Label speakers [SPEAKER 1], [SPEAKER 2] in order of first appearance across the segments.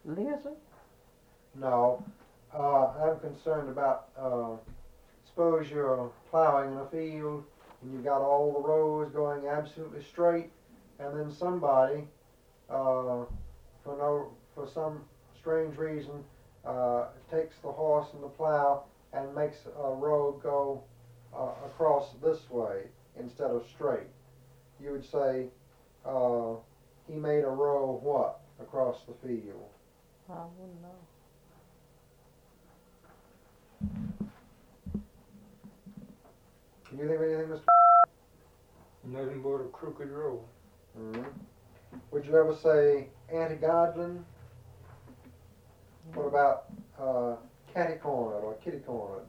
[SPEAKER 1] Lizard?
[SPEAKER 2] No. I'm concerned about, suppose you're plowing in a field and you've got all the rows going absolutely straight, and then somebody, for some strange reason, takes the horse and the plow and makes a road go across this way instead of straight. You would say, he made a row what across the field?
[SPEAKER 1] I wouldn't know.
[SPEAKER 2] Can you think of anything, Mr.?
[SPEAKER 3] Nothing but a crooked road.
[SPEAKER 2] Mm-hmm. Would you ever say anti-godlin? What about catty-cornered or kitty-cornered?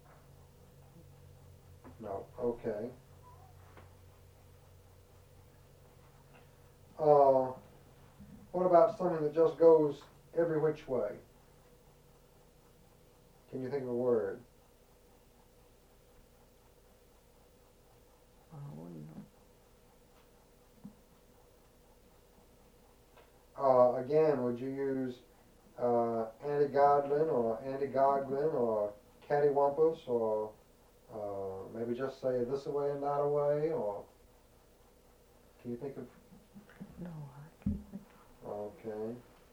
[SPEAKER 2] No. Okay. What about something that just goes every which way? Can you think of a word?
[SPEAKER 1] I wouldn't know.
[SPEAKER 2] Again, would you use anti-godlin or anti-goglin or cattywampus, or maybe just say this away and that away, or can you think of?
[SPEAKER 1] No, I can't think.
[SPEAKER 2] Okay.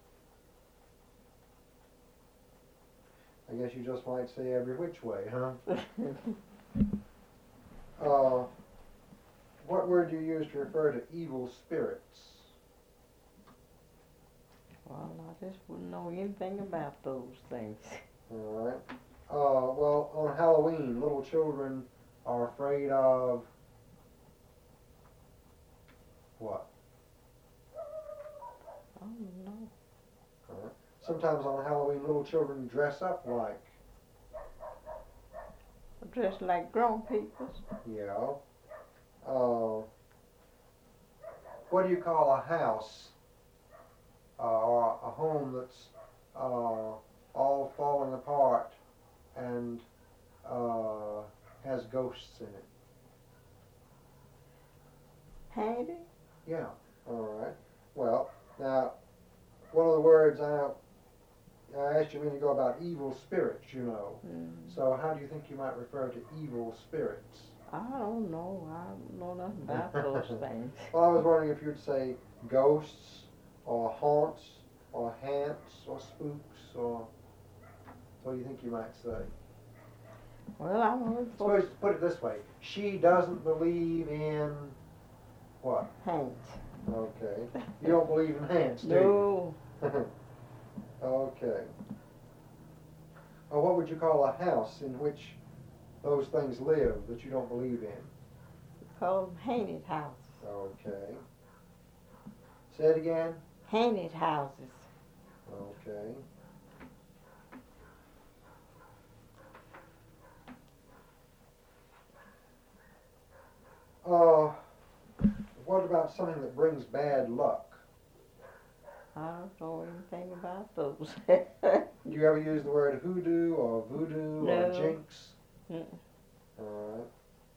[SPEAKER 2] I guess you just might say every which way, huh? What word do you use to refer to evil spirits?
[SPEAKER 1] Well, I just wouldn't know anything about those things.
[SPEAKER 2] All right. Well, on Halloween, little children are afraid of what?
[SPEAKER 1] I don't know.
[SPEAKER 2] Sometimes on Halloween, little children dress up like.
[SPEAKER 1] Dressed like grown people.
[SPEAKER 2] Yeah. What do you call a house or a home that's all falling apart and has ghosts in it?
[SPEAKER 1] Handy?
[SPEAKER 2] Yeah. All right. Well, now, one of the words I asked you a minute ago about evil spirits, you know.
[SPEAKER 1] Mm.
[SPEAKER 2] So how do you think you might refer to evil spirits?
[SPEAKER 1] I don't know. I don't know nothing about those things.
[SPEAKER 2] Well, I was wondering if you'd say ghosts or haunts or hants or spooks, or what do you think you might say?
[SPEAKER 1] Well, I don't know.
[SPEAKER 2] Suppose, put it this way, she doesn't believe in what?
[SPEAKER 1] Hands.
[SPEAKER 2] Okay. You don't believe in hants, do
[SPEAKER 1] No.
[SPEAKER 2] you? Okay. What would you call a house in which those things live that you don't believe in?
[SPEAKER 1] Call them haunted houses.
[SPEAKER 2] Okay. Say it again.
[SPEAKER 1] Haunted houses.
[SPEAKER 2] Okay. What about something that brings bad luck?
[SPEAKER 1] I don't know anything about those.
[SPEAKER 2] Do you ever use the word hoodoo or voodoo or
[SPEAKER 1] No.
[SPEAKER 2] jinx?
[SPEAKER 1] Mm.
[SPEAKER 2] All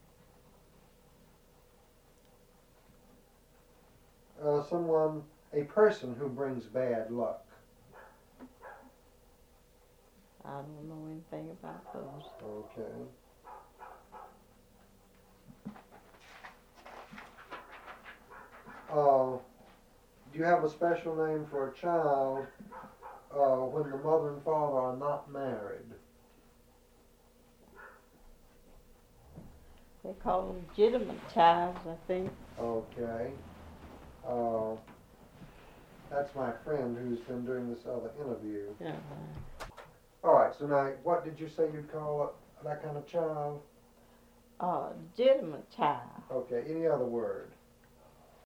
[SPEAKER 2] right. A person who brings bad luck.
[SPEAKER 1] I don't know anything about those.
[SPEAKER 2] Okay. Do you have a special name for a child when the mother and father are not married?
[SPEAKER 1] They call them legitimate childs, I think.
[SPEAKER 2] Okay. That's my friend who's been doing this other interview.
[SPEAKER 1] Yeah.
[SPEAKER 2] All right, so now, what did you say you'd call that kind of child?
[SPEAKER 1] Legitimate child.
[SPEAKER 2] Okay, any other word?